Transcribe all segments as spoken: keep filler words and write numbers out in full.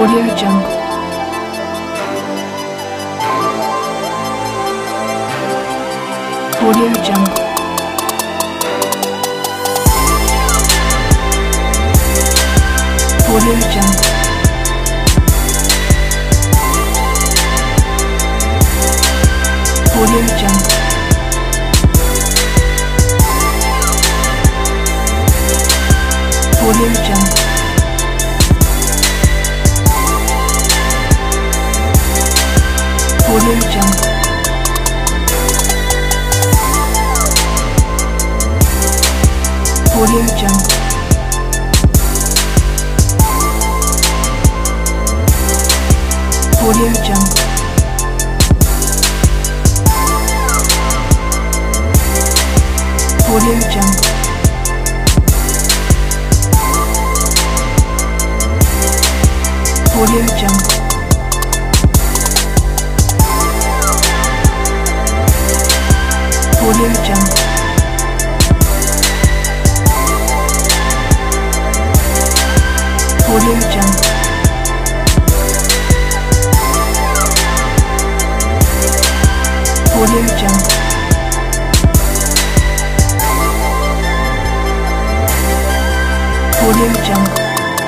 Audio Jungle. Audio Jungle. Audio Jungle. Audio Jungle. Audio Jungle. Audio Jungle. Audio Jungle. Audio Jungle. Audio Jungle. Audio Jungle. Audio Jungle. Audio Jungle. Audio Jungle. Audio Jungle.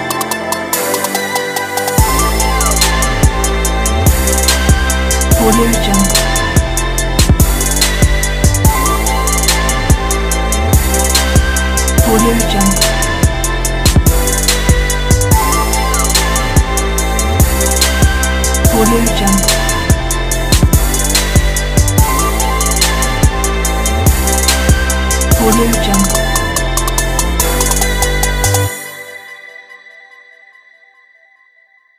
Audio Jungle. Audio Jungle. Audio Jungle. Audio Jungle.